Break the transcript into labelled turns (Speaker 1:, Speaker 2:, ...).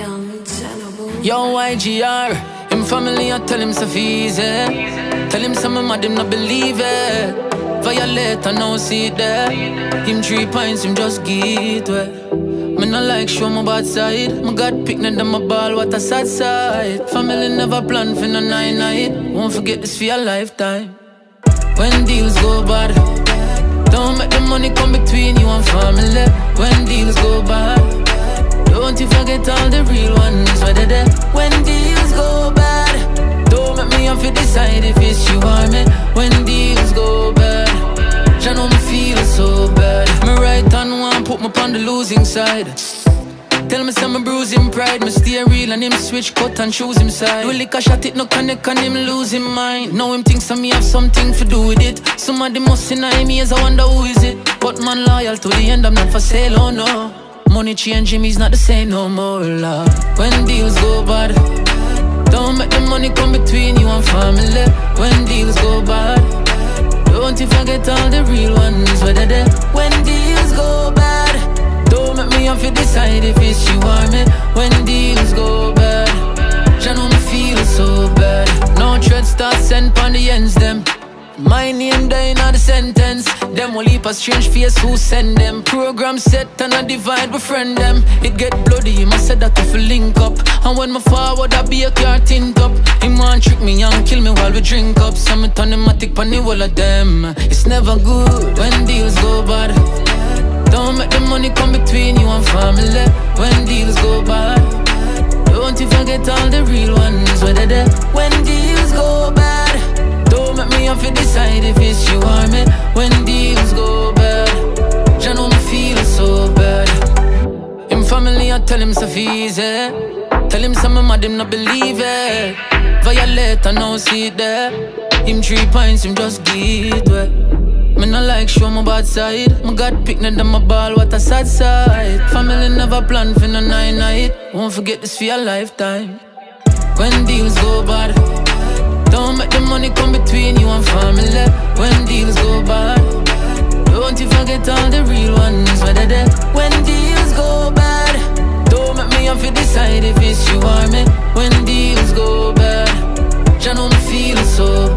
Speaker 1: Yo, YGR, him family, I tell him so easy. Tell him some mad, him not believe it. Violate, I know see it there. Him 3 pints, him just get way. Me not like show my bad side. My God pick them my ball, what a sad side. Family never plan for no night. Won't forget this for your lifetime. When deals go bad, don't make the money come between you and family. When deals go bad, don't you forget all the real ones where they're there. When deals go bad, don't make me have to decide if it's you or me. When deals go bad, you know me feel so bad. Me right hand one put me on the losing side. Tell me some bruising pride. Me stay real and him switch cut and choose him side. Do lick a shot it no connect and him lose him mind. Now him thinks of me have something to do with it. Somebody must in him ears, I wonder who is it. But man loyal to the end, I'm not for sale, oh no. Money change him, he's not the same no more, love. When deals go bad, don't make the money come between you and family. When deals go bad, don't you forget all the real ones where they're there. When deals go bad, don't make me have to decide if it's you or me. When deals go bad, you know me feel so bad. No thread start send on the ends them. My name dying on the sentence. Them will leap a strange face who send them. Program set and I divide befriend them. It get bloody, I said that if we link up. And when me forward I be a car tint up. Him want trick me and kill me while we drink up. So me turn him a tick pan the whole of them. It's never good when deals go bad. Don't make the money come between you and family. When deals go bad, don't you forget all the real ones where they're there. When deals go bad, don't make me have to decide if it's you or me. When deals go bad, you know me feel so bad. Him family, I tell him so easy. Tell him some mad, him not believe it. Violate, I know see it there. Him 3 pints, him just get way. Me not like show my bad side. My God pick them my ball, what a sad side. Family never plan for no night. Won't forget this for your lifetime. When deals go bad, don't make the money come between you and family. When deals go bad, don't you forget all the real ones where they're there. When deals go bad, don't make me have to decide if it's you or me. When deals go bad, you know me feel so